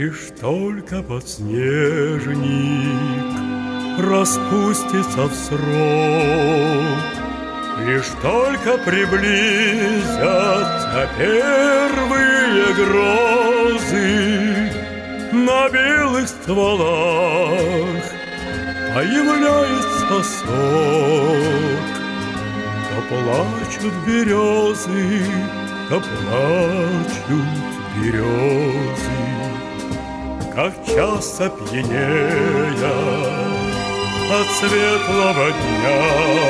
Лишь только подснежник распустится в срок, лишь только приблизятся первые грозы, на белых стволах появляется сок. То плачут березы, то плачут березы, как часто пьянея от светлого дня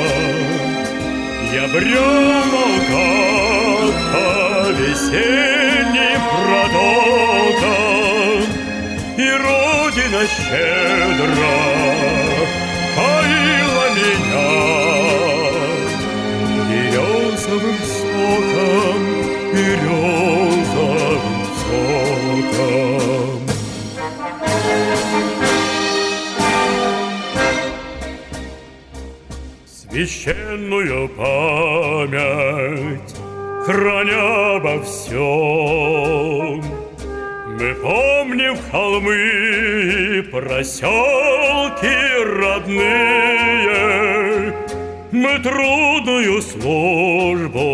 я брел наугад по весенним протокам, и Родина щедро поила меня березовым соком, березовым соком. Священную память храня обо всем, мы помним холмы и проселки родные, мы трудную службу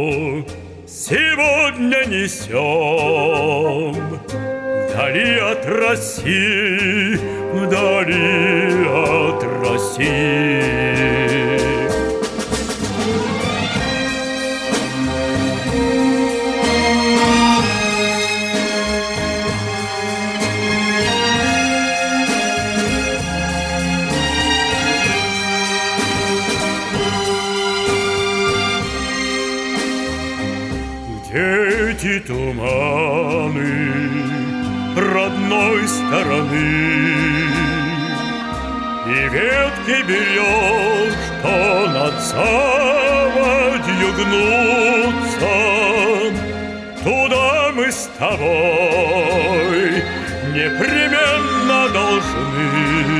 сегодня несем вдали от России, вдали от России. Эти туманы родной стороны и ветки берез, что над заводью гнутся, туда мы с тобой непременно должны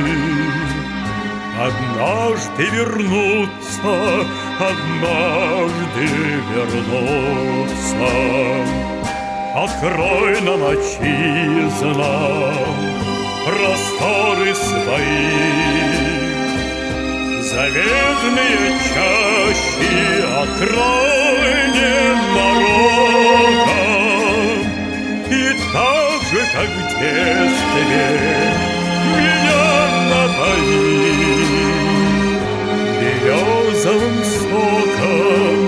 однажды вернуться, однажды вернуться. Открой нам, отчизна, просторы свои, заветные чащи открой ненароком, и так же, как в детстве, меня напои березовым соком,